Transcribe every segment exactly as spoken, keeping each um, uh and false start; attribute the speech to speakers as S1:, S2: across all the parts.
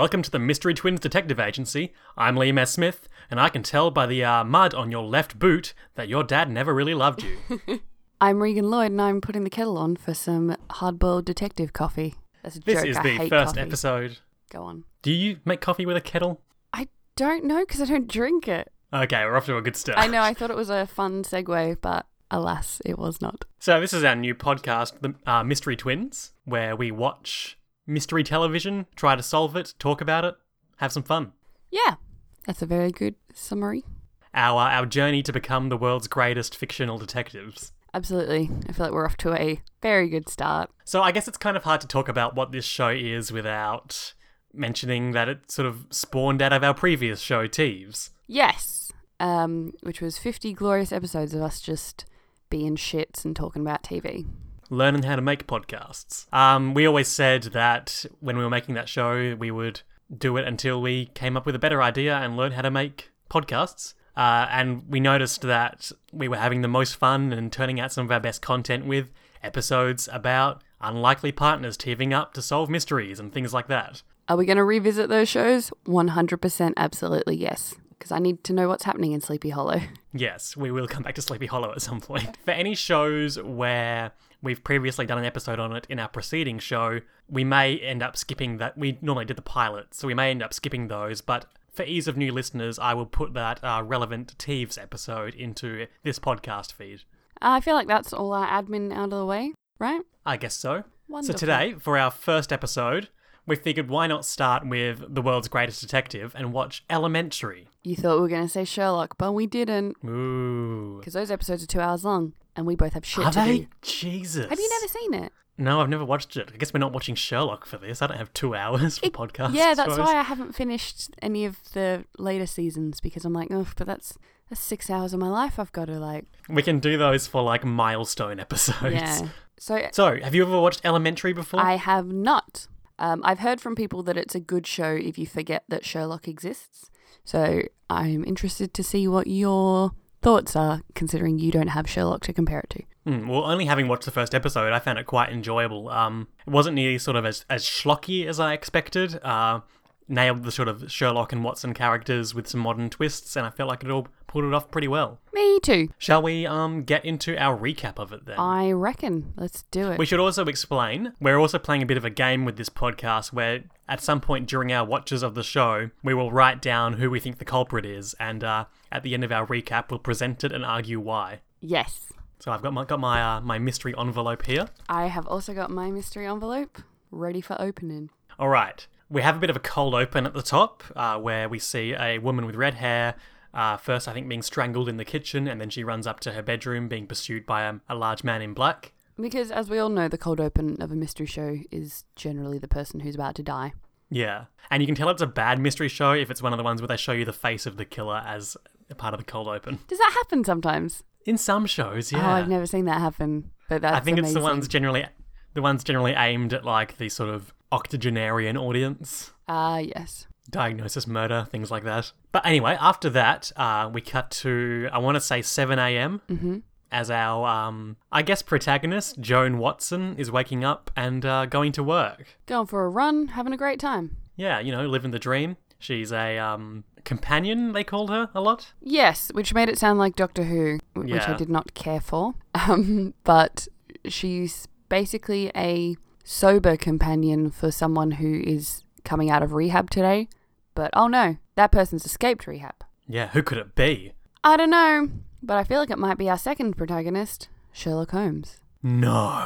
S1: welcome to the Mystery Twins Detective Agency. I'm Liam S. Smith, and I can tell by the uh, mud on your left boot that your dad never really loved you.
S2: I'm Regan Lloyd, and I'm putting the kettle on for some hard-boiled detective coffee. That's a
S1: This
S2: joke.
S1: is
S2: I
S1: the
S2: hate
S1: first
S2: coffee.
S1: episode.
S2: Go on.
S1: Do you make coffee with a kettle?
S2: I don't know, because I don't drink it.
S1: Okay, we're off to a good start.
S2: I know, I thought it was a fun segue, but alas, it was not.
S1: So this is our new podcast, the uh, Mystery Twins, where we watch mystery television, try to solve it, talk about it, have some fun.
S2: Yeah, that's a very good summary.
S1: Our uh, our journey to become the world's greatest fictional detectives.
S2: Absolutely. I feel like we're off to a very good start.
S1: So I guess it's kind of hard to talk about what this show is without mentioning that it sort of spawned out of our previous show, Teeves.
S2: Yes, um, which was fifty glorious episodes of us just being shits and talking about T V.
S1: Learning how to make podcasts. Um, we always said that when we were making that show, we would do it until we came up with a better idea and learned how to make podcasts. Uh, and we noticed that we were having the most fun and turning out some of our best content with episodes about unlikely partners teaming up to solve mysteries and things like that.
S2: Are we going to revisit those shows? one hundred percent absolutely yes. Because I need to know what's happening in Sleepy Hollow.
S1: Yes, we will come back to Sleepy Hollow at some point. For any shows where we've previously done an episode on it in our preceding show, we may end up skipping that. We normally did the pilot, so we may end up skipping those, but for ease of new listeners, I will put that uh, relevant Teeves episode into this podcast feed.
S2: I feel like that's all our admin out of the way, right?
S1: I guess so.
S2: Wonderful.
S1: So today, for our first episode, we figured why not start with the world's greatest detective and watch Elementary.
S2: You thought we were going to say Sherlock, but we didn't.
S1: Ooh.
S2: Because those episodes are two hours long, and we both have shit
S1: Are
S2: to
S1: they?
S2: do.
S1: Jesus.
S2: Have you never seen it?
S1: No, I've never watched it. I guess we're not watching Sherlock for this. I don't have two hours for
S2: It-
S1: podcasts.
S2: Yeah, that's
S1: shows.
S2: why I haven't finished any of the later seasons, because I'm like, oh, but that's that's six hours of my life I've got to, like...
S1: We can do those for, like, milestone episodes.
S2: Yeah. So,
S1: So, have you ever watched Elementary before?
S2: I have not. Um, I've heard from people that it's a good show if you forget that Sherlock exists. So I'm interested to see what your thoughts are, considering you don't have Sherlock to compare it to.
S1: Mm, well, only having watched the first episode, I found it quite enjoyable. Um, it wasn't nearly sort of as, as schlocky as I expected. Uh, nailed the sort of Sherlock and Watson characters with some modern twists, and I felt like it all pulled it off pretty well.
S2: Me too.
S1: Shall we um get into our recap of it then?
S2: I reckon. Let's do it.
S1: We should also explain, we're also playing a bit of a game with this podcast where at some point during our watches of the show, we will write down who we think the culprit is, and uh, at the end of our recap, we'll present it and argue why.
S2: Yes.
S1: So I've got my, got my, uh, my mystery envelope here.
S2: I have also got my mystery envelope ready for opening.
S1: All right. We have a bit of a cold open at the top uh, where we see a woman with red hair, uh, first I think being strangled in the kitchen, and then she runs up to her bedroom being pursued by a, a large man in black.
S2: Because as we all know, the cold open of a mystery show is generally the person who's about to die.
S1: Yeah. And you can tell it's a bad mystery show if it's one of the ones where they show you the face of the killer as a part of the cold open.
S2: Does that happen sometimes?
S1: In some shows, yeah.
S2: Oh, I've never seen that happen. But that's
S1: I think
S2: amazing.
S1: it's the ones generally the ones generally aimed at like the sort of octogenarian audience.
S2: Ah, uh, yes.
S1: Diagnosis murder, things like that. But anyway, after that, uh, we cut to, I want to say seven a.m.
S2: Mm-hmm.
S1: as our, um, I guess, protagonist, Joan Watson, is waking up and uh, going to work.
S2: Going for a run, having a great time.
S1: Yeah, you know, living the dream. She's a um, companion, they called her a lot.
S2: Yes, which made it sound like Doctor Who, w- which I
S1: Yeah.
S2: did not care for. Um, but she's basically a sober companion for someone who is coming out of rehab today. But oh no, that person's escaped rehab.
S1: Yeah, who could it be?
S2: I don't know, but I feel like it might be our second protagonist, Sherlock Holmes.
S1: No.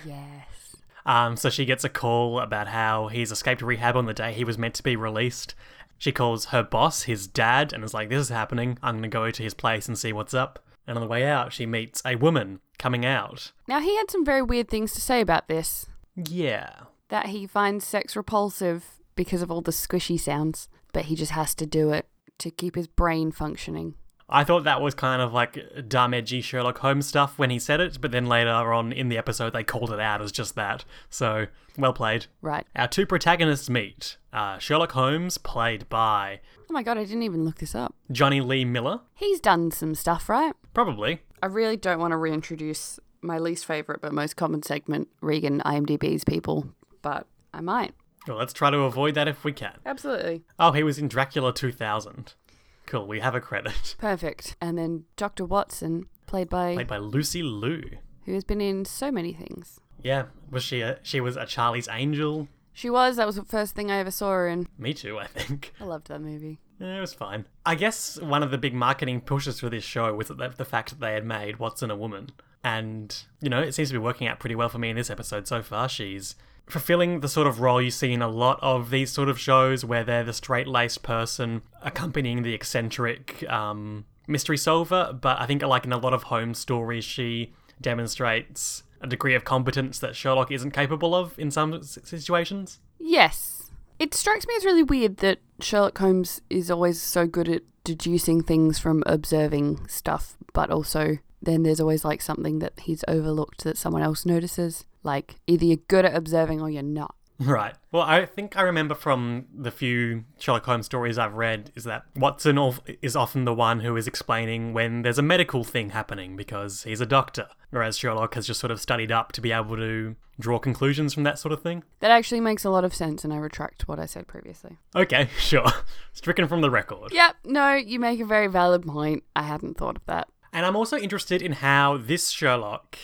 S2: Yes.
S1: Um, so she gets a call about how he's escaped rehab on the day he was meant to be released. She calls her boss, his dad, and is like, this is happening. I'm going to go to his place and see what's up. And on the way out, she meets a woman coming out.
S2: Now, he had some very weird things to say about this.
S1: Yeah.
S2: That he finds sex repulsive because of all the squishy sounds, but he just has to do it to keep his brain functioning.
S1: I thought that was kind of like dumb, edgy Sherlock Holmes stuff when he said it, but then later on in the episode they called it out as just that. So, well played.
S2: Right.
S1: Our two protagonists meet. Uh, Sherlock Holmes, played by
S2: Oh my god, I didn't even look this up.
S1: Johnny Lee Miller.
S2: He's done some stuff, right?
S1: Probably.
S2: I really don't want to reintroduce my least favourite but most common segment, Regan IMDb's people, but I might.
S1: Well, let's try to avoid that if we can.
S2: Absolutely.
S1: Oh, he was in Dracula two thousand. Cool, we have a credit.
S2: Perfect. And then Doctor Watson, played by...
S1: Played by Lucy Liu.
S2: Who has been in so many things.
S1: Yeah, was she a, she was a Charlie's Angel?
S2: She was. That was the first thing I ever saw her in.
S1: Me too, I think.
S2: I loved that movie.
S1: Yeah, it was fine. I guess one of the big marketing pushes for this show was the, the fact that they had made Watson a woman. And, you know, it seems to be working out pretty well for me in this episode so far. She's fulfilling the sort of role you see in a lot of these sort of shows where they're the straight-laced person accompanying the eccentric um, mystery solver. But I think, like in a lot of Holmes stories, she demonstrates a degree of competence that Sherlock isn't capable of in some situations.
S2: Yes. It strikes me as really weird that Sherlock Holmes is always so good at deducing things from observing stuff, but also then there's always like something that he's overlooked that someone else notices. Like either you're good at observing or you're not.
S1: Right. Well, I think I remember from the few Sherlock Holmes stories I've read is that Watson is often the one who is explaining when there's a medical thing happening because he's a doctor, whereas Sherlock has just sort of studied up to be able to draw conclusions from that sort of thing.
S2: That actually makes a lot of sense, and I retract what I said previously.
S1: Okay, sure. Stricken from the record.
S2: Yep, no, you make a very valid point. I hadn't thought of that.
S1: And I'm also interested in how this Sherlock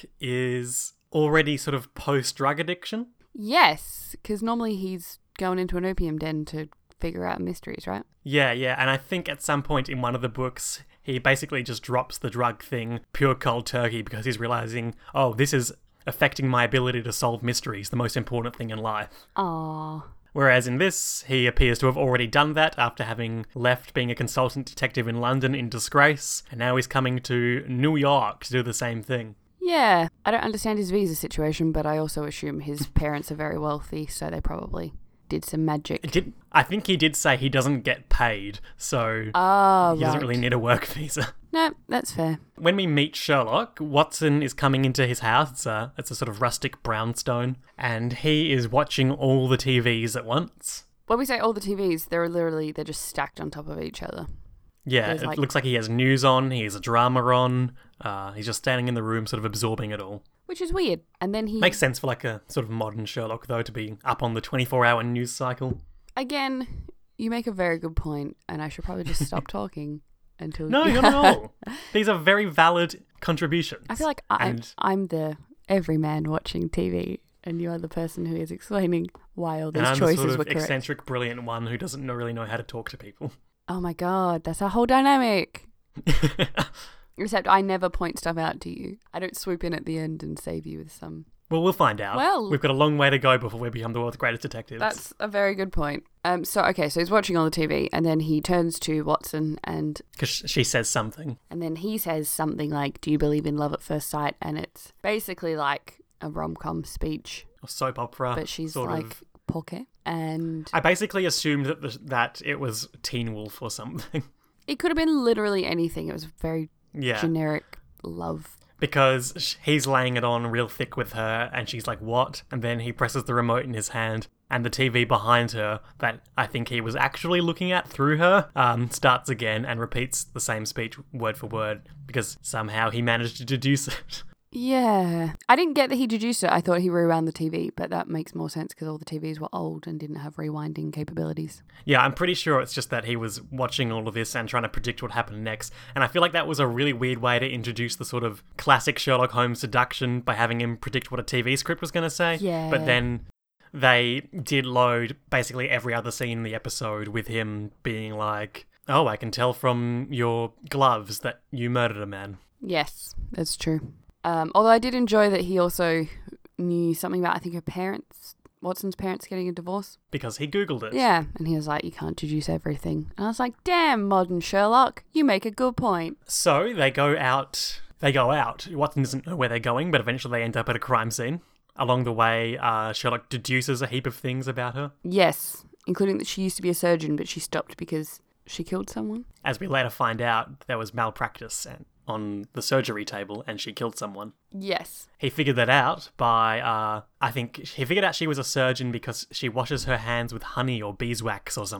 S1: is already sort of post-drug addiction.
S2: Yes, because normally he's going into an opium den to figure out mysteries, right?
S1: Yeah, yeah, and I think at some point in one of the books, he basically just drops the drug thing pure cold turkey because he's realizing, oh, this is affecting my ability to solve mysteries, the most important thing in life.
S2: Aww.
S1: Whereas in this, he appears to have already done that after having left being a consultant detective in London in disgrace, and now he's coming to New York to do the same thing.
S2: Yeah, I don't understand his visa situation, but I also assume his parents are very wealthy, so they probably did some magic.
S1: Did, I think he did say he doesn't get paid, so
S2: oh,
S1: he doesn't
S2: right.
S1: really need a work visa.
S2: No, that's fair.
S1: When we meet Sherlock, Watson is coming into his house. It's a, it's a sort of rustic brownstone, and he is watching all the T Vs at once.
S2: When we say all the T Vs, they're literally, they're just stacked on top of each other.
S1: Yeah,
S2: There's
S1: it
S2: like...
S1: looks like he has news on, he has a drama on, uh, he's just standing in the room sort of absorbing it all.
S2: Which is weird. And then he...
S1: Makes sense for like a sort of modern Sherlock, though, to be up on the twenty-four hour news cycle.
S2: Again, you make a very good point, and I should probably just stop talking until...
S1: No, not at all. These are very valid contributions.
S2: I feel like I,
S1: and...
S2: I'm the everyman watching T V, and you are the person who is explaining why all these
S1: and I'm
S2: choices
S1: the sort of
S2: were correct.
S1: eccentric, brilliant one who doesn't know, really know how to talk to people.
S2: Oh my god, that's our whole dynamic. Except I never point stuff out to you. I don't swoop in at the end and save you with some...
S1: Well, we'll find out.
S2: Well...
S1: We've got a long way to go before we become the world's greatest detectives.
S2: That's a very good point. Um. So, okay, so he's watching all the T V, and then he turns to Watson, and...
S1: Because she says something.
S2: And then he says something like, do you believe in love at first sight? And it's basically like a rom-com speech.
S1: Or soap opera.
S2: But she's
S1: sort
S2: like...
S1: Of.
S2: Poke. And...
S1: I basically assumed that the, that it was Teen Wolf or something.
S2: It could have been literally anything. It was very
S1: yeah.
S2: generic love.
S1: Because he's laying it on real thick with her, and she's like, what? And then he presses the remote in his hand, and the T V behind her, that I think he was actually looking at through her, um, starts again and repeats the same speech word for word, because somehow he managed to deduce it.
S2: Yeah. I didn't get that he deduced it. I thought he rewound the T V, but that makes more sense because all the T Vs were old and didn't have rewinding capabilities.
S1: Yeah, I'm pretty sure it's just that he was watching all of this and trying to predict what happened next. And I feel like that was a really weird way to introduce the sort of classic Sherlock Holmes seduction by having him predict what a T V script was going to say.
S2: Yeah.
S1: But then they did load basically every other scene in the episode with him being like, oh, I can tell from your gloves that you murdered a man.
S2: Yes, that's true. Um, although I did enjoy that he also knew something about, I think, her parents, Watson's parents getting a divorce.
S1: Because he Googled it.
S2: Yeah, and he was like, you can't deduce everything. And I was like, damn, modern Sherlock, you make a good point.
S1: So they go out, they go out. Watson doesn't know where they're going, but eventually they end up at a crime scene. Along the way, uh, Sherlock deduces a heap of things about her.
S2: Yes, including that she used to be a surgeon, but she stopped because she killed someone.
S1: As we later find out, there was malpractice and on the surgery table and she killed someone.
S2: Yes.
S1: He figured that out by, uh, I think, he figured out she was a surgeon because she washes her hands with honey or beeswax or something.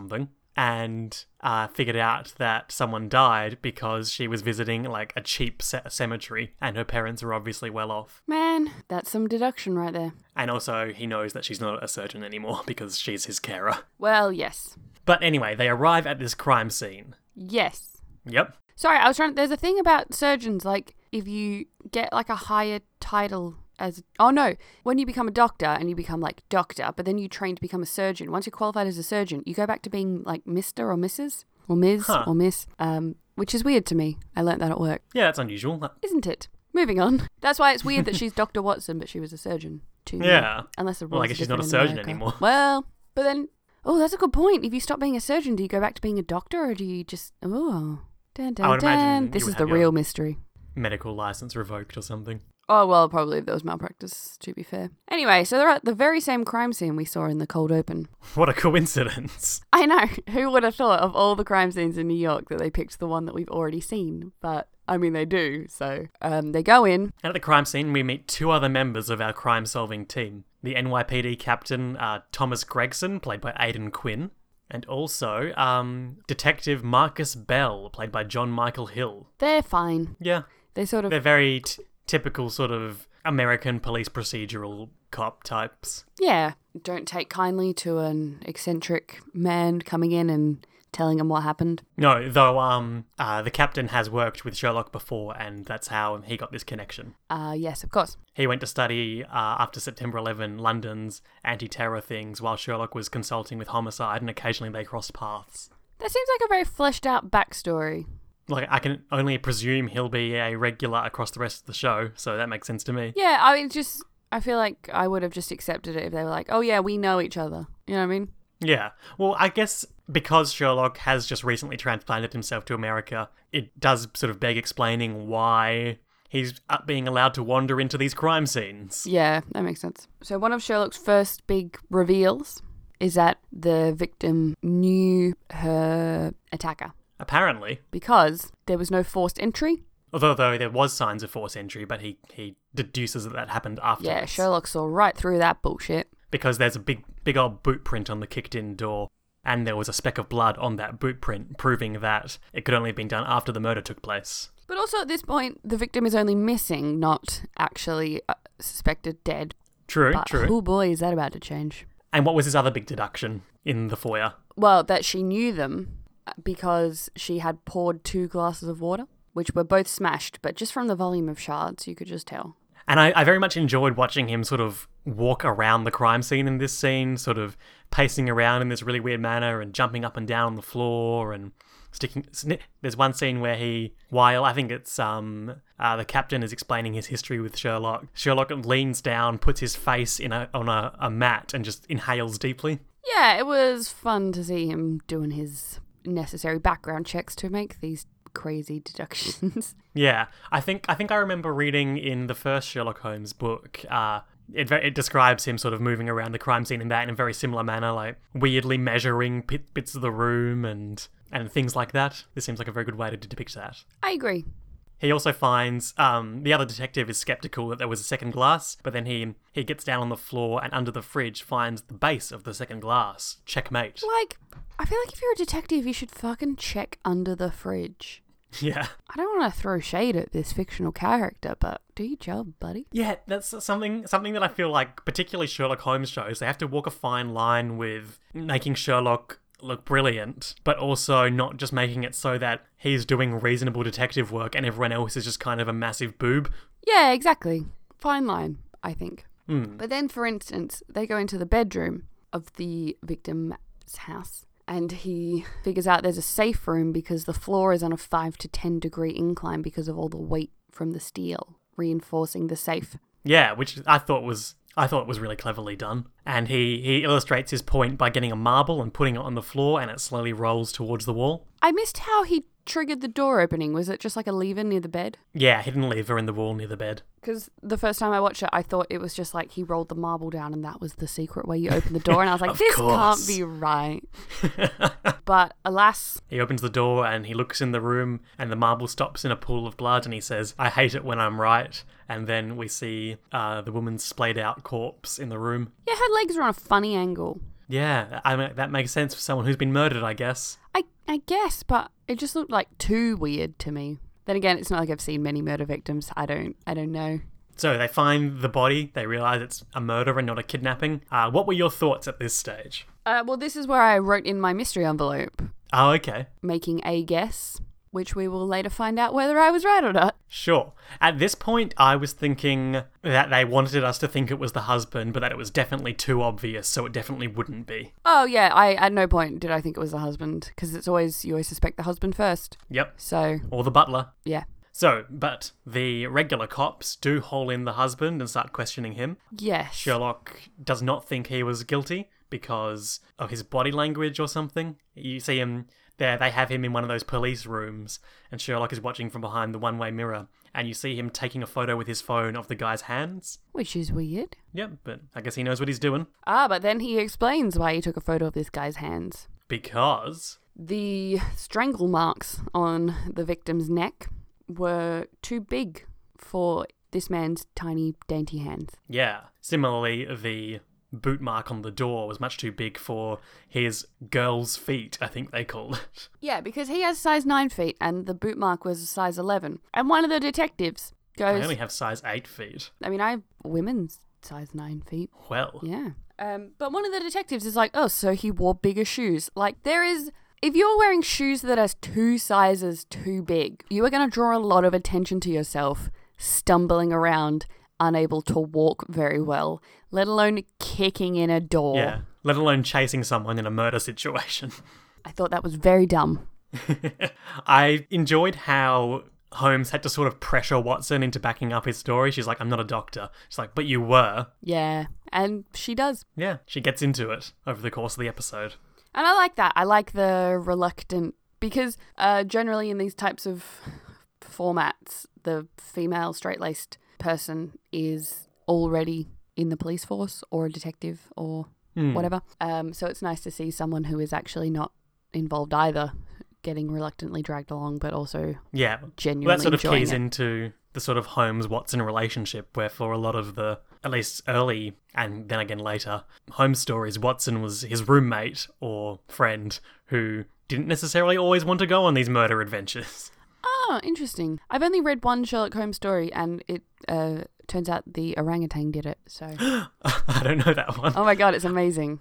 S1: and uh, figured out that someone died because she was visiting like a cheap c- cemetery and her parents are obviously well off.
S2: Man, that's some deduction right there.
S1: And also he knows that she's not a surgeon anymore because she's his carer.
S2: Well, yes.
S1: But anyway, they arrive at this crime scene.
S2: Yes.
S1: Yep.
S2: Sorry, I was trying... There's a thing about surgeons, like, if you get, like, a higher title as... Oh, no. When you become a doctor and you become, like, doctor, but then you train to become a surgeon, once you're qualified as a surgeon, you go back to being, like, Mister or Missus or Miz
S1: Huh.
S2: or Miss, um, which is weird to me. I learnt that at work.
S1: Yeah, that's unusual.
S2: Isn't it? Moving on. That's why it's weird that she's Doctor Watson, but she was a surgeon, too.
S1: Yeah.
S2: Unless the rules
S1: Well, I
S2: are
S1: guess she's not a
S2: different in
S1: surgeon
S2: America.
S1: anymore.
S2: Well, but then... Oh, that's a good point. If you stop being a surgeon, do you go back to being a doctor, or do you just... Oh... Dun, dun,
S1: I would imagine
S2: dun.
S1: you
S2: This
S1: would
S2: is the
S1: have your-
S2: real mystery.
S1: Medical license revoked or something.
S2: Oh, well, probably if there was malpractice, to be fair. Anyway, so they're at the very same crime scene we saw in the cold open.
S1: What a coincidence.
S2: I know. Who would have thought of all the crime scenes in New York that they picked the one that we've already seen? But, I mean, they do. So um, they go in.
S1: And at the crime scene, we meet two other members of our crime-solving team. The N Y P D captain, uh, Thomas Gregson, played by Aidan Quinn. And also, um, Detective Marcus Bell, played by John Michael Hill.
S2: They're fine.
S1: Yeah.
S2: They sort of...
S1: They're very t- typical sort of American police procedural cop types.
S2: Yeah. Don't take kindly to an eccentric man coming in and telling him what happened.
S1: No, though um, uh, the captain has worked with Sherlock before, and that's how he got this connection.
S2: Uh, yes, of course.
S1: He went to study, uh, after September eleventh, London's anti-terror things, while Sherlock was consulting with Homicide, and occasionally they crossed paths.
S2: That seems like a very fleshed out backstory.
S1: Like, I can only presume he'll be a regular across the rest of the show, so that makes sense to me.
S2: Yeah, I mean, just... I feel like I would have just accepted it if they were like, oh yeah, we know each other. You know what I mean?
S1: Yeah. Well, I guess because Sherlock has just recently transplanted himself to America, it does sort of beg explaining why he's uh, being allowed to wander into these crime scenes.
S2: Yeah, that makes sense. So one of Sherlock's first big reveals is that the victim knew her attacker
S1: Apparently.
S2: because there was no forced entry.
S1: Although though there was signs of forced entry, but he, he deduces that that happened afterwards.
S2: Yeah, Sherlock saw right through that bullshit.
S1: Because there's a big, big old boot print on the kicked-in door, and there was a speck of blood on that boot print, proving that it could only have been done after the murder took place.
S2: But also at this point, the victim is only missing, not actually uh, suspected dead.
S1: True,
S2: But,
S1: true.
S2: oh boy, is that about to change.
S1: And what was his other big deduction in the foyer?
S2: Well, that she knew them because she had poured two glasses of water, which were both smashed, but just from the volume of shards, you could just tell.
S1: And I, I very much enjoyed watching him sort of walk around the crime scene in this scene, sort of pacing around in this really weird manner and jumping up and down on the floor and sticking... Sni- There's one scene where he, while I think it's um uh, the captain is explaining his history with Sherlock, Sherlock leans down, puts his face in a on a, a mat and just inhales deeply.
S2: Yeah, it was fun to see him doing his necessary background checks to make these crazy deductions.
S1: Yeah, I think I think I remember reading in the first Sherlock Holmes book, uh, it it describes him sort of moving around the crime scene in that in a very similar manner, like weirdly measuring pit, bits of the room and and things like that. This seems like a very good way to depict that.
S2: I agree.
S1: He also finds um, the other detective is skeptical that there was a second glass, but then he he gets down on the floor and under the fridge finds the base of the second glass. Checkmate.
S2: Like, I feel like if you're a detective, you should fucking check under the fridge.
S1: Yeah.
S2: I don't want to throw shade at this fictional character, but do your job, buddy.
S1: Yeah, that's something something that I feel like, particularly Sherlock Holmes shows, they have to walk a fine line with making Sherlock look brilliant, but also not just making it so that he's doing reasonable detective work and everyone else is just kind of a massive boob.
S2: Yeah, exactly. Fine line, I think.
S1: Mm.
S2: But then, for instance, they go into the bedroom of the victim's house and he figures out there's a safe room because the floor is on a five to ten degree incline because of all the weight from the steel, reinforcing the safe.
S1: Yeah, which I thought was I thought was really cleverly done. And he, he illustrates his point by getting a marble and putting it on the floor and it slowly rolls towards the wall.
S2: I missed how he triggered the door opening. Was it just like a lever near the bed?
S1: Yeah, hidden lever in the wall near the bed.
S2: Because the first time I watched it, I thought it was just like he rolled the marble down and that was the secret way you open the door. And I was like,
S1: Of
S2: this
S1: course.
S2: can't be right. But alas,
S1: He opens the door and he looks in the room and the marble stops in a pool of blood and he says, I hate it when I'm right. And then we see uh, the woman's splayed out corpse in the room.
S2: yeah, her legs are on a funny angle.
S1: Yeah, I mean, that makes sense for someone who's been murdered, I guess.
S2: I, I guess, but it just looked like too weird to me. Then again, it's not like I've seen many murder victims. I don't I don't know.
S1: So they find the body. They realise it's a murder and not a kidnapping. Uh, what were your thoughts at this stage?
S2: Uh, well, this is where I wrote in my mystery envelope,
S1: Oh, okay.
S2: making a guess, which we will later find out whether I was right or not.
S1: Sure. At this point, I was thinking that they wanted us to think it was the husband, but that it was definitely too obvious, so it definitely wouldn't be.
S2: Oh, yeah, I at no point did I think it was the husband, because it's always, you always suspect the husband first.
S1: Yep.
S2: So,
S1: Or the butler.
S2: yeah.
S1: So, but the regular cops do haul in the husband and start questioning him.
S2: Yes.
S1: Sherlock does not think he was guilty because of his body language or something. You see him there, they have him in one of those police rooms, and Sherlock is watching from behind the one-way mirror, and you see him taking a photo with his phone of the guy's hands.
S2: Which is weird.
S1: Yep, but I guess he knows what he's doing.
S2: Ah, but then he explains why he took a photo of this guy's hands.
S1: Because...
S2: The strangle marks on the victim's neck were too big for this man's tiny, dainty hands.
S1: Yeah. Similarly, the boot mark on the door was much too big for his girl's feet, I think they called it.
S2: Yeah, because he has size nine feet and the boot mark was a size eleven. And one of the detectives goes...
S1: I only have size eight feet.
S2: I mean, I have women's size nine feet.
S1: Well.
S2: Yeah. Um, but one of the detectives is like, oh, so he wore bigger shoes. Like, there is... If you're wearing shoes that are two sizes too big, you are going to draw a lot of attention to yourself, stumbling around, unable to walk very well, let alone kicking in a door.
S1: Yeah, let alone chasing someone in a murder situation.
S2: I thought that was very dumb.
S1: I enjoyed how Holmes had to sort of pressure Watson into backing up his story. She's like, I'm not a doctor. She's like, but you were.
S2: Yeah, and she does.
S1: Yeah, she gets into it over the course of the episode.
S2: And I like that. I like the reluctant, because uh, generally in these types of formats, the female straight-laced person is already in the police force or a detective or
S1: Mm.
S2: whatever. Um, so it's nice to see someone who is actually not involved either getting reluctantly dragged along, but also
S1: Yeah,
S2: genuinely
S1: well, that sort of
S2: enjoying
S1: keys
S2: it.
S1: into the sort of Holmes-Watson relationship, where for a lot of the, at least early, and then again later, Holmes stories, Watson was his roommate or friend who didn't necessarily always want to go on these murder adventures.
S2: Oh, interesting. I've only read one Sherlock Holmes story, and it uh, turns out the orangutan did it, so...
S1: I don't know that one.
S2: Oh my god, it's amazing.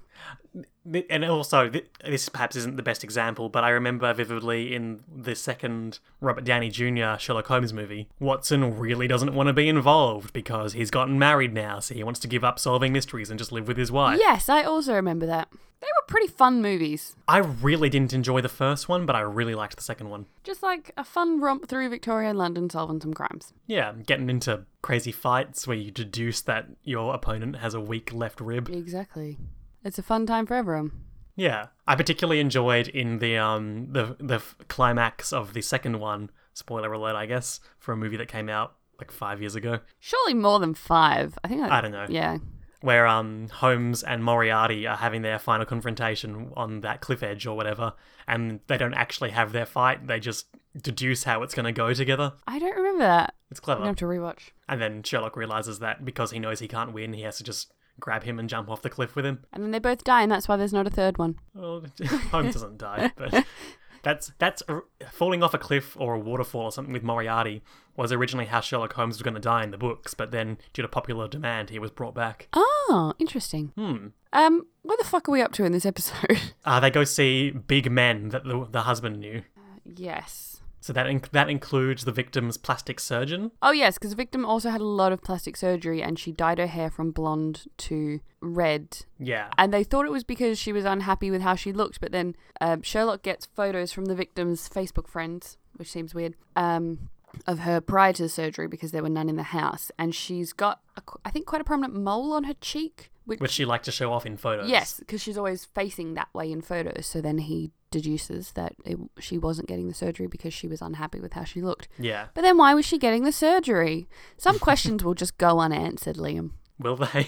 S1: And also, this perhaps isn't the best example, but I remember vividly in the second Robert Downey Junior Sherlock Holmes movie, Watson really doesn't want to be involved because he's gotten married now, so he wants to give up solving mysteries and just live with his wife.
S2: Yes, I also remember that. They were pretty fun movies.
S1: I really didn't enjoy the first one, but I really liked the second one.
S2: Just like a fun romp through Victorian London solving some crimes.
S1: Yeah, getting into crazy fights where you deduce that your opponent has a weak left rib.
S2: Exactly. It's a fun time for everyone.
S1: Yeah, I particularly enjoyed in the um the the climax of the second one. Spoiler alert, I guess, for a movie that came out like five years ago.
S2: Surely more than five. I think that,
S1: I don't know.
S2: Yeah.
S1: Where um Holmes and Moriarty are having their final confrontation on that cliff edge or whatever, and they don't actually have their fight. They just deduce how it's going to go together.
S2: I don't remember that.
S1: It's
S2: I'm
S1: clever.
S2: going to have to rewatch.
S1: And then Sherlock realizes that because he knows he can't win, he has to just grab him and jump off the cliff with him.
S2: And then they both die, and that's why there's not a third one.
S1: Well, Holmes doesn't die, but that's that's uh, falling off a cliff or a waterfall or something with Moriarty was originally how Sherlock Holmes was going to die in the books, but then due to popular demand, he was brought back.
S2: Oh, interesting.
S1: Hmm.
S2: Um, what the fuck are we up to in this episode?
S1: Uh, they go see big men that the, the husband knew.
S2: Yes.
S1: So that inc- that includes the victim's plastic surgeon.
S2: Oh, yes, because the victim also had a lot of plastic surgery, and she dyed her hair from blonde to red.
S1: Yeah.
S2: And they thought it was because she was unhappy with how she looked, but then uh, Sherlock gets photos from the victim's Facebook friends, which seems weird, um, of her prior to the surgery because there were none in the house. And she's got, a, I think, quite a prominent mole on her cheek. Which,
S1: Which she liked to show off in photos.
S2: yes, because she's always facing that way in photos. So then he deduces that it, she wasn't getting the surgery because she was unhappy with how she looked.
S1: Yeah.
S2: But then why was she getting the surgery? Some questions will just go unanswered, Liam.
S1: Will they?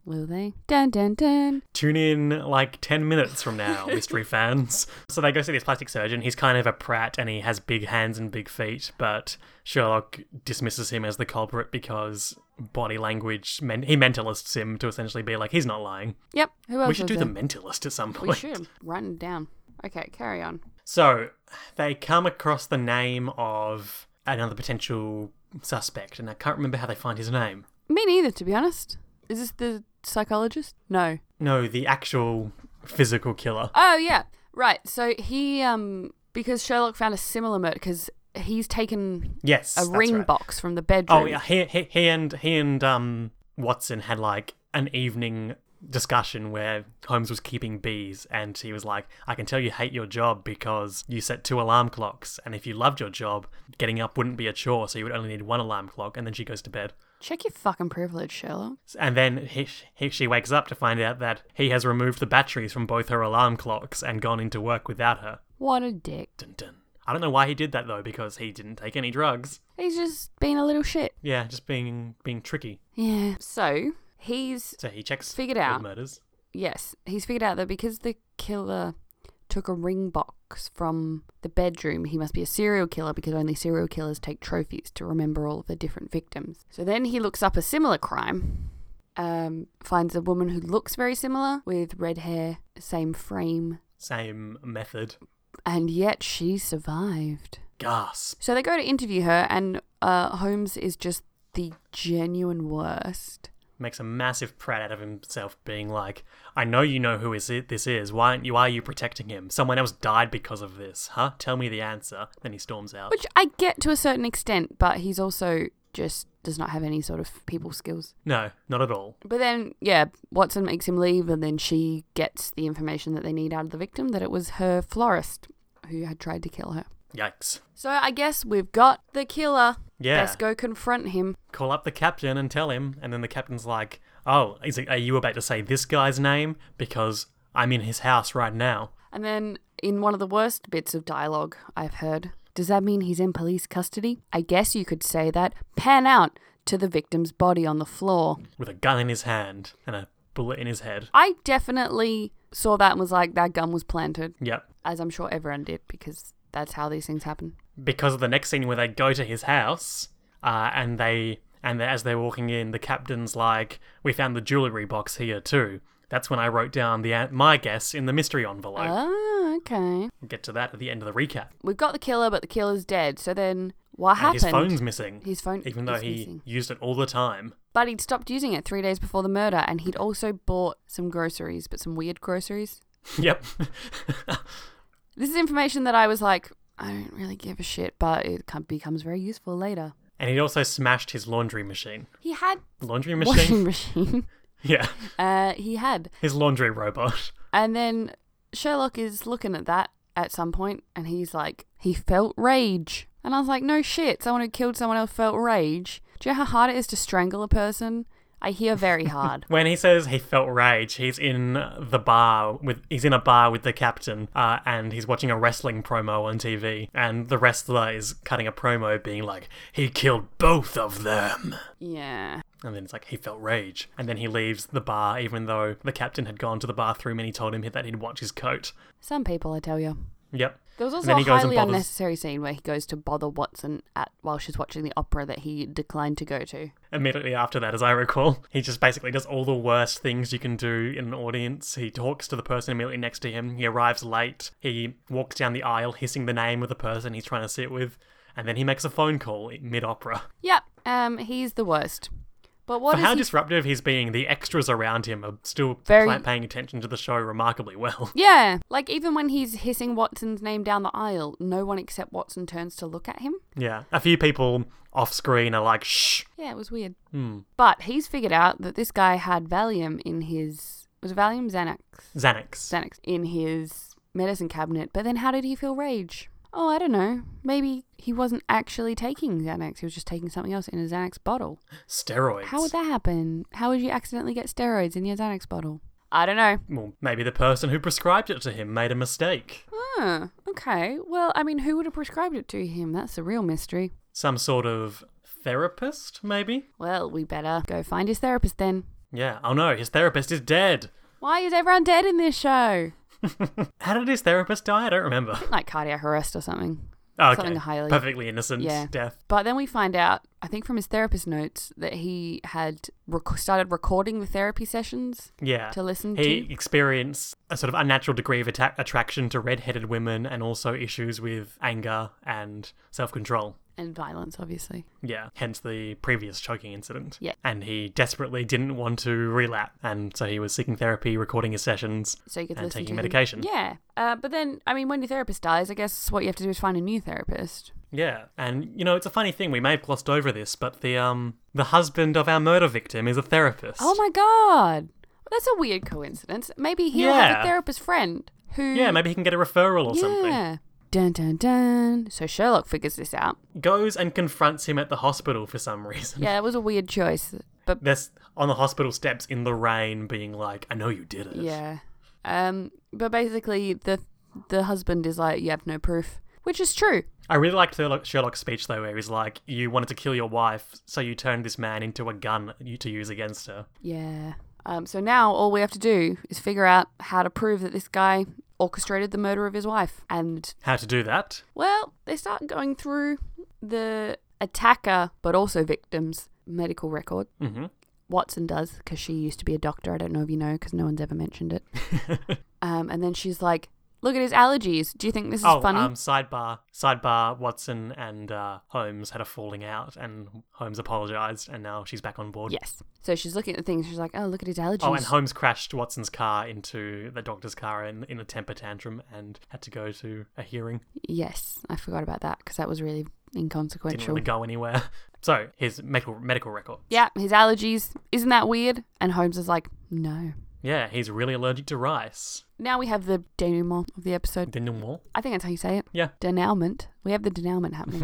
S2: Will they? Dun dun dun.
S1: Tune in like ten minutes from now, mystery fans. So they go see this plastic surgeon. He's kind of a prat and he has big hands and big feet, but Sherlock dismisses him as the culprit because body language, men- he mentalists him to essentially be like, he's not lying.
S2: Yep. Who else
S1: We should
S2: was
S1: do
S2: there?
S1: the mentalist at some point.
S2: We should. Write it down. Okay, carry on.
S1: So they come across the name of another potential suspect, and I can't remember how they find his name.
S2: Me neither, to be honest. Is this the psychologist? No.
S1: No, the actual physical killer.
S2: Oh, yeah. Right. So he, um, because Sherlock found a similar murder, because he's taken
S1: Yes,
S2: a
S1: that's
S2: ring
S1: right.
S2: box from the bedroom.
S1: Oh yeah, he, he he and he and um Watson had like an evening discussion where Holmes was keeping bees, and he was like, I can tell you hate your job because you set two alarm clocks, and if you loved your job, getting up wouldn't be a chore, so you would only need one alarm clock. And then she goes to bed.
S2: Check your fucking privilege, Sherlock.
S1: And then he, he, she wakes up to find out that he has removed the batteries from both her alarm clocks and gone into work without her.
S2: What a dick.
S1: Dun dun. I don't know why he did that though, because he didn't take any drugs.
S2: He's just being a little shit.
S1: Yeah, just being being tricky.
S2: Yeah. So, he's,
S1: So he checks
S2: Figured
S1: all
S2: out.
S1: the murders.
S2: yes, he's figured out that because the killer took a ring box from the bedroom, he must be a serial killer because only serial killers take trophies to remember all of the different victims. So then he looks up a similar crime, um, finds a woman who looks very similar with red hair, same frame,
S1: Same method.
S2: and yet she survived.
S1: Gasp.
S2: So they go to interview her, and uh, Holmes is just the genuine worst.
S1: Makes a massive prat out of himself, being like, I know you know who is it, this is. Why aren't you, why are you protecting him? Someone else died because of this, huh? Tell me the answer. Then he storms out.
S2: Which I get to a certain extent, but he's also just does not have any sort of people skills.
S1: No, not at all.
S2: But then, yeah, Watson makes him leave, and then she gets the information that they need out of the victim, that it was her florist who had tried to kill her.
S1: Yikes.
S2: So I guess we've got the killer.
S1: Yeah.
S2: Let's go confront him.
S1: Call up the captain and tell him. And then the captain's like, oh, is it, are you about to say this guy's name? Because I'm in his house right now.
S2: And then in one of the worst bits of dialogue I've heard, does that mean he's in police custody? I guess you could say that. Pan out to the victim's body on the floor.
S1: With a gun in his hand and a bullet in his head.
S2: I definitely saw that and was like, that gun was planted.
S1: Yep.
S2: As I'm sure everyone did, because that's how these things happen.
S1: Because of the next scene where they go to his house, uh, and they and as they're walking in, the captain's like, "We found the jewelry box here too." That's when I wrote down the an- my guess in the mystery envelope.
S2: Oh, okay.
S1: We'll get to that at the end of the recap.
S2: We've got the killer, but the killer's dead. So then, what
S1: And
S2: happened?
S1: his phone's missing,
S2: His phone
S1: even though
S2: is
S1: he
S2: missing.
S1: used it all the time.
S2: But he'd stopped using it three days before the murder, and he'd also bought some groceries, but some weird groceries.
S1: Yep.
S2: This is information that I was like, I don't really give a shit, but it com- becomes very useful later.
S1: And he'd also smashed his laundry machine.
S2: He had
S1: Laundry
S2: washing
S1: machine?
S2: machine.
S1: Yeah.
S2: Uh, he had.
S1: His laundry robot.
S2: And then Sherlock is looking at that at some point, and he's like, he felt rage. And I was like, no shit, someone who killed someone else felt rage. Do you know how hard it is to strangle a person? I hear very hard.
S1: When he says he felt rage, he's in the bar with he's in a bar with the captain, uh, and he's watching a wrestling promo on T V, and the wrestler is cutting a promo being like, he killed both of them.
S2: Yeah.
S1: And then it's like, he felt rage. And then he leaves the bar, even though the captain had gone to the bathroom and he told him that he'd watch his coat.
S2: Some people, I tell you.
S1: Yep.
S2: There was also
S1: then
S2: a
S1: he goes and
S2: highly
S1: bothers-
S2: unnecessary scene where he goes to bother Watson at while she's watching the opera that he declined to go to.
S1: Immediately after that, as I recall, he just basically does all the worst things you can do in an audience. He talks to the person immediately next to him. He arrives late. He walks down the aisle hissing the name of the person he's trying to sit with. And then he makes a phone call mid-opera.
S2: Yep. Um, he's the worst. But what
S1: For
S2: is
S1: how
S2: he...
S1: disruptive he's being, the extras around him are still
S2: Very-
S1: pla- paying attention to the show remarkably well.
S2: Yeah, like even when he's hissing Watson's name down the aisle, no one except Watson turns to look at him.
S1: Yeah. A few people off screen are like, shh.
S2: Yeah, it was weird.
S1: Hmm.
S2: But he's figured out that this guy had Valium in his... Was it Valium? Xanax?
S1: Xanax.
S2: Xanax. In his medicine cabinet. But then how did he feel rage? Oh, I don't know. Maybe he wasn't actually taking Xanax. He was just taking something else in a Xanax bottle.
S1: Steroids.
S2: How would that happen? How would you accidentally get steroids in your Xanax bottle? I don't know.
S1: Well, maybe the person who prescribed it to him made a mistake.
S2: Huh, okay. Well, I mean, who would have prescribed it to him? That's the real mystery.
S1: Some sort of therapist, maybe?
S2: Well, we better go find his therapist then.
S1: Yeah. Oh no, his therapist is dead.
S2: Why is everyone dead in this show?
S1: How did his therapist die? I don't remember.
S2: Like cardiac arrest or something.
S1: Oh, okay.
S2: Something highly...
S1: Perfectly innocent
S2: Yeah.
S1: death.
S2: But then we find out, I think from his therapist notes, that he had rec- started recording the therapy sessions
S1: Yeah.
S2: to listen
S1: He
S2: to.
S1: experienced a sort of unnatural degree of atta- attraction to red-headed women and also issues with anger and self-control.
S2: And violence, obviously.
S1: Yeah, hence the previous choking incident.
S2: Yeah.
S1: And he desperately didn't want to relapse, and so he was seeking therapy, recording his sessions,
S2: So you could
S1: and
S2: listen
S1: taking
S2: to him.
S1: medication.
S2: Yeah. Uh, but then, I mean, when your therapist dies, I guess what you have to do is find a new therapist.
S1: Yeah, and you know, it's a funny thing, we may have glossed over this, but the um the husband of our murder victim is a therapist.
S2: Oh my god! That's a weird coincidence. Maybe he'll have
S1: Yeah.
S2: a therapist friend who...
S1: Yeah, maybe he can get a referral or
S2: yeah.
S1: something.
S2: Dun dun dun. So Sherlock figures this out.
S1: Goes and confronts him at the hospital for some reason.
S2: Yeah, that was a weird choice. But
S1: There's on the hospital steps in the rain being like, I know you did it.
S2: yeah. Um, but basically the the husband is like, you have no proof. Which is true.
S1: I really liked Sherlock- Sherlock's speech though, where he's like, you wanted to kill your wife, so you turned this man into a gun you to use against her.
S2: Yeah. Um, so now all we have to do is figure out how to prove that this guy orchestrated the murder of his wife. And,
S1: How to do that?
S2: well, they start going through the attacker, but also victim's medical record.
S1: Mm-hmm.
S2: Watson does, because she used to be a doctor. I don't know if you know, because no one's ever mentioned it. um, and then she's like, look at his allergies. Do you think this is
S1: Oh,
S2: funny?
S1: um, sidebar. Sidebar, Watson and uh, Holmes had a falling out, and Holmes apologised, and now she's back on board.
S2: Yes. So she's looking at the things. She's like, oh, look at his allergies.
S1: Oh, and Holmes crashed Watson's car into the doctor's car in, in a temper tantrum and had to go to a hearing.
S2: Yes, I forgot about that because that was really
S1: Didn't
S2: inconsequential.
S1: really go anywhere. So, his medical medical record.
S2: Yeah, his allergies. Isn't that weird? And Holmes is like, no.
S1: Yeah, he's really allergic to rice.
S2: Now we have the denouement of the episode.
S1: Denouement.
S2: I think that's how you say it.
S1: Yeah.
S2: Denouement. We have the denouement happening.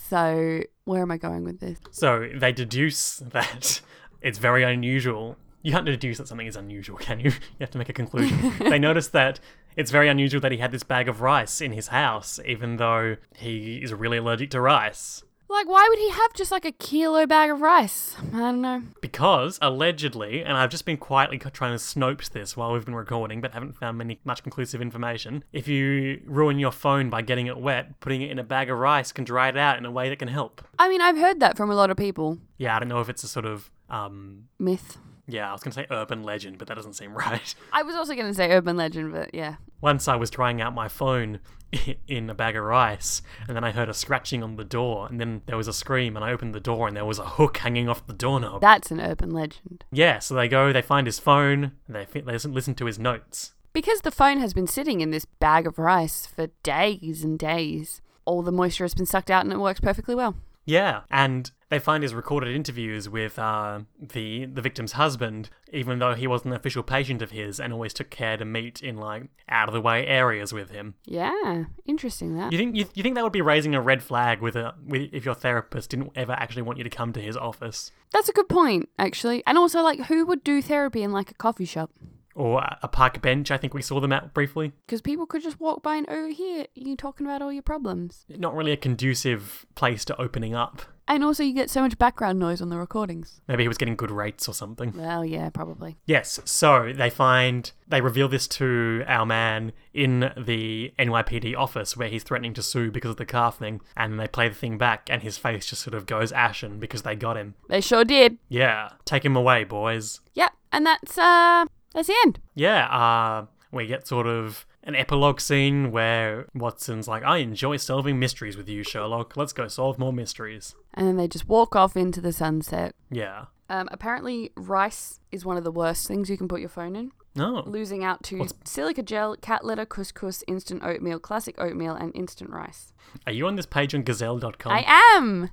S2: So where am I going with this?
S1: So, they deduce that it's very unusual. You can't deduce that something is unusual, can you? You have to make a conclusion. They notice that it's very unusual that he had this bag of rice in his house, even though he is really allergic to rice.
S2: Like, why would he have just like a kilo bag of rice? I don't know.
S1: Because, allegedly, and I've just been quietly co- trying to snope this while we've been recording, but haven't found many much conclusive information, if you ruin your phone by getting it wet, putting it in a bag of rice can dry it out in a way that can help.
S2: I mean, I've heard that from a lot of people.
S1: Yeah, I don't know if it's a sort of, um,
S2: Myth.
S1: yeah, I was going to say urban legend, but that doesn't seem right.
S2: I was also going to say urban legend, but yeah.
S1: Once I was trying out my phone in a bag of rice, and then I heard a scratching on the door, and then there was a scream, and I opened the door, and there was a hook hanging off the doorknob.
S2: That's an urban legend.
S1: Yeah, so they go, they find his phone, they, fi- they listen, listen to his notes.
S2: Because the phone has been sitting in this bag of rice for days and days, all the moisture has been sucked out and it works perfectly well.
S1: Yeah, and they find his recorded interviews with uh, the the victim's husband, even though he wasn't an official patient of his and always took care to meet in like out of the way areas with him.
S2: Yeah, interesting that.
S1: You think you, you think that would be raising a red flag with a with if your therapist didn't ever actually want you to come to his office,
S2: That's a good point, actually. And also, like, who would do therapy in like a coffee shop?
S1: or a a park bench? I think we saw them out briefly.
S2: Because people could just walk by and over here, you talking about all your problems.
S1: Not really a conducive place to opening up.
S2: And also, you get so much background noise on the recordings.
S1: Maybe he was getting good rates or something.
S2: Well, yeah, probably.
S1: Yes, so they find, they reveal this to our man in the N Y P D office where he's threatening to sue because of the car thing, and they play the thing back and his face just sort of goes ashen because they got him.
S2: They sure did.
S1: Yeah, take him away, boys.
S2: Yep, and that's, uh, that's the end.
S1: Yeah, uh, we get sort of an epilogue scene where Watson's like, I enjoy solving mysteries with you, Sherlock. Let's go solve more mysteries.
S2: And then they just walk off into the sunset.
S1: Yeah.
S2: Um, apparently, rice is one of the worst things you can put your phone in.
S1: No.
S2: Losing out to
S1: What's-
S2: silica gel, cat litter, couscous, instant oatmeal, classic oatmeal, and instant rice.
S1: Are you on this page on gazelle dot com?
S2: I am!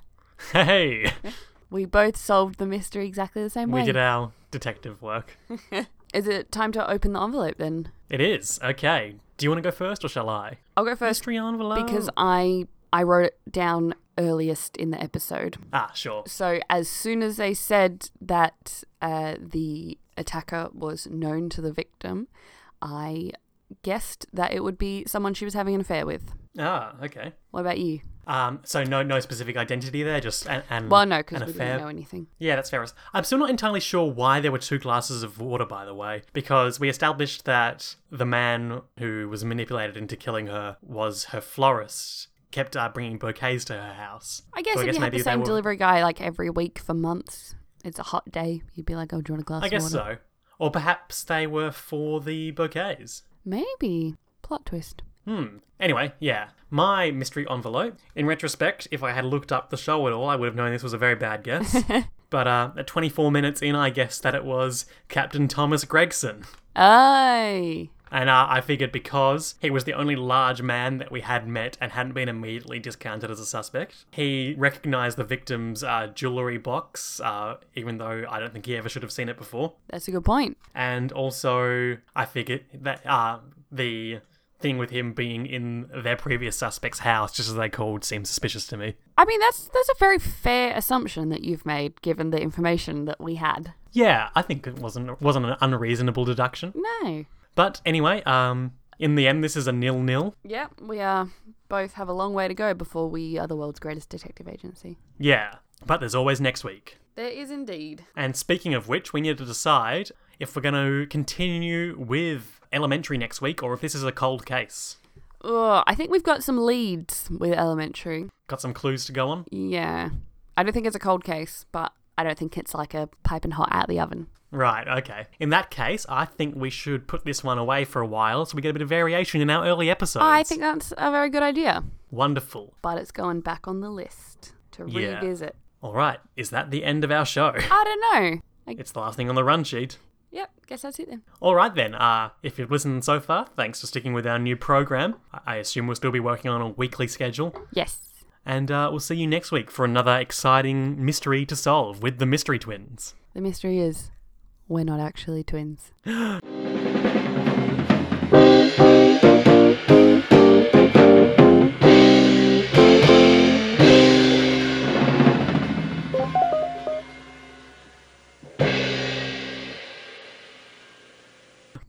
S1: Hey!
S2: We both solved the mystery exactly the same way.
S1: We did our detective work.
S2: Is it time to open the envelope then?
S1: It is. Okay. Do you want to go first or shall I?
S2: I'll go first
S1: Mystery envelope.
S2: because I I wrote it down earliest in the episode.
S1: Ah, sure.
S2: So as soon as they said that uh, the attacker was known to the victim, I guessed that it would be someone she was having an affair with.
S1: Ah, okay.
S2: What about you?
S1: Um, so no no specific identity there, just an, an
S2: Well, no, because
S1: an
S2: we
S1: affair.
S2: didn't know anything.
S1: Yeah, that's fair. I'm still not entirely sure why there were two glasses of water, by the way, because we established that the man who was manipulated into killing her was her florist, kept uh, bringing bouquets to her house.
S2: I guess
S1: So
S2: if you had
S1: maybe
S2: the
S1: they
S2: same
S1: were-
S2: delivery guy like every week for months, it's a hot day, you'd be like, oh, do you want a glass
S1: I
S2: of
S1: guess
S2: water?
S1: so. Or perhaps they were for the bouquets.
S2: Maybe. Plot twist.
S1: Hmm. Anyway, yeah. My mystery envelope. In retrospect, if I had looked up the show at all, I would have known this was a very bad guess. But uh, at twenty-four minutes in, I guessed that it was Captain Thomas Gregson.
S2: Aye.
S1: And uh, I figured because he was the only large man that we had met and hadn't been immediately discounted as a suspect, he recognised the victim's uh, jewellery box, uh, even though I don't think he ever should have seen it before.
S2: That's a good point.
S1: And also, I figured that uh, the thing with him being in their previous suspect's house, just as they called, seems suspicious to me.
S2: I mean, that's that's a very fair assumption that you've made, given the information that we had.
S1: Yeah, I think it wasn't wasn't an unreasonable deduction.
S2: No.
S1: But anyway, um, in the end, this is a nil-nil.
S2: Yeah, we uh, both have a long way to go before we are the world's greatest detective agency.
S1: Yeah, but there's always next week.
S2: There is indeed.
S1: And speaking of which, we need to decide if we're going to continue with Elementary next week or if this is a cold case.
S2: Ugh, I think we've got some leads with Elementary.
S1: Got some clues to go on?
S2: Yeah. I don't think it's a cold case, but I don't think it's like a piping hot out of the oven.
S1: Right, okay. In that case, I think we should put this one away for a while so we get a bit of variation in our early episodes.
S2: I think that's a very good idea.
S1: Wonderful.
S2: But it's going back on the list to
S1: Yeah.
S2: revisit.
S1: All right, is that the end of our show?
S2: I don't know. I,
S1: It's the last thing on the run sheet.
S2: yep, guess that's it then.
S1: All right then, uh, if you've listened so far, thanks for sticking with our new program. I I assume we'll still be working on a weekly schedule.
S2: Yes.
S1: And uh, we'll see you next week for another exciting mystery to solve with the Mystery Twins.
S2: The mystery is we're not actually twins.